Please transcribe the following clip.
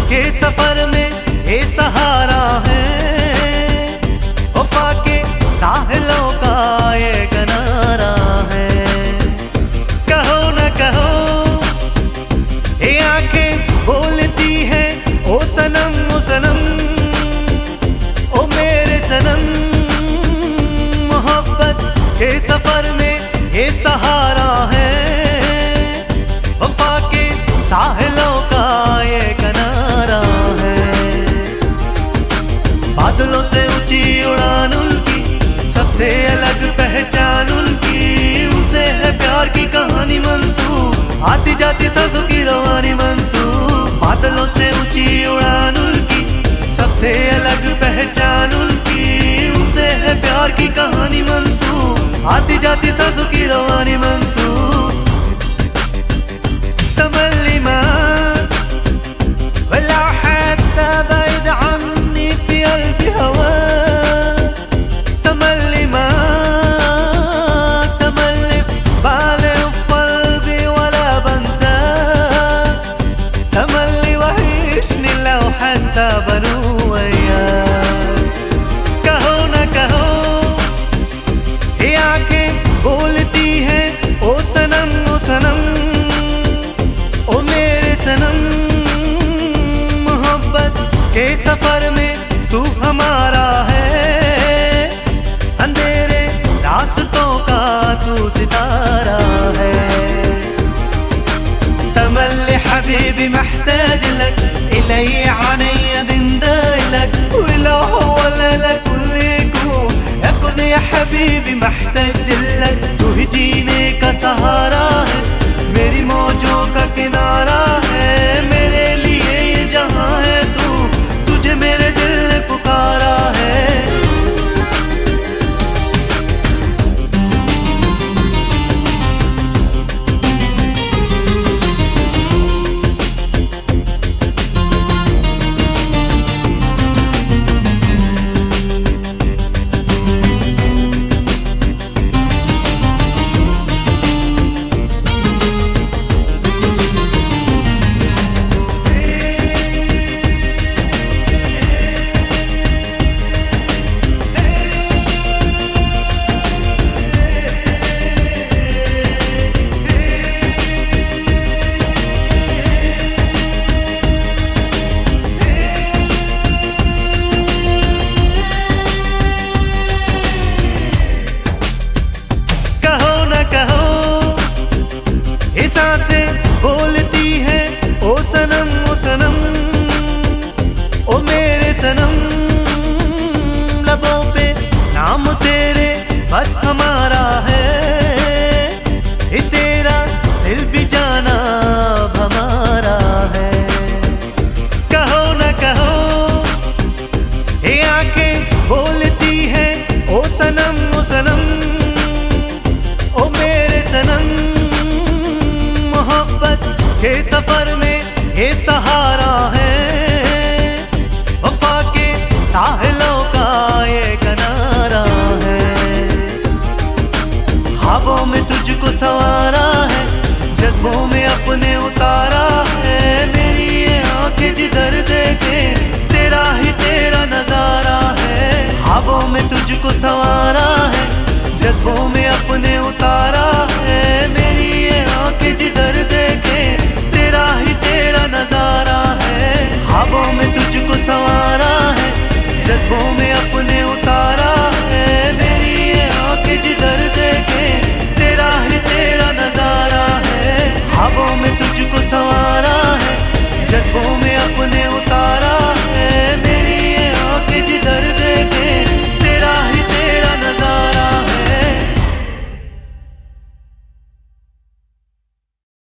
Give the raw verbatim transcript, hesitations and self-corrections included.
के सफर में ये सहारा है, वफा के साहिलों का ये किनारा है। कहो न कहो ये आंखें बोलती है ओ सनम ओ सनम ओ मेरे सनम। मोहब्बत के सफर में ये सहारा है, वफा के साहिलों का ये किनारा है। बादलों से ऊंची उड़ान उनकी, सबसे अलग पहचान उनकी, उनसे है प्यार की कहानी मंसूब, आती जाती सांसों की रवानी मंसूब। बादलों से ऊंची उड़ान उनकी, सबसे अलग पहचान उनकी, उनसे है प्यार की कहानी मंसूब, आती जाती सांसों की रवानी मंसूब। تملي معاك ولا حتى بعيد عني في قلبي هواك. تملي معاك تملي في بالي وفي قلبي ولا بنساك. تملي وحشني لو حتى بنو وياك. कहो न कहो ये आंखें बोलती है ओ सनम ओ सनम ओ मेरे सनम। मोहब्बत के सफर में तू हमारा है, अंधेरे रास्तों का तू सितारा है। تملي حبيبي محتاج لك، إلي عيني دندايلك، ولو هو لك كل يكون يكون يا حبيبي محتاج لك। तू ही जीने का सहारा है, मेरी मौजों का किनारा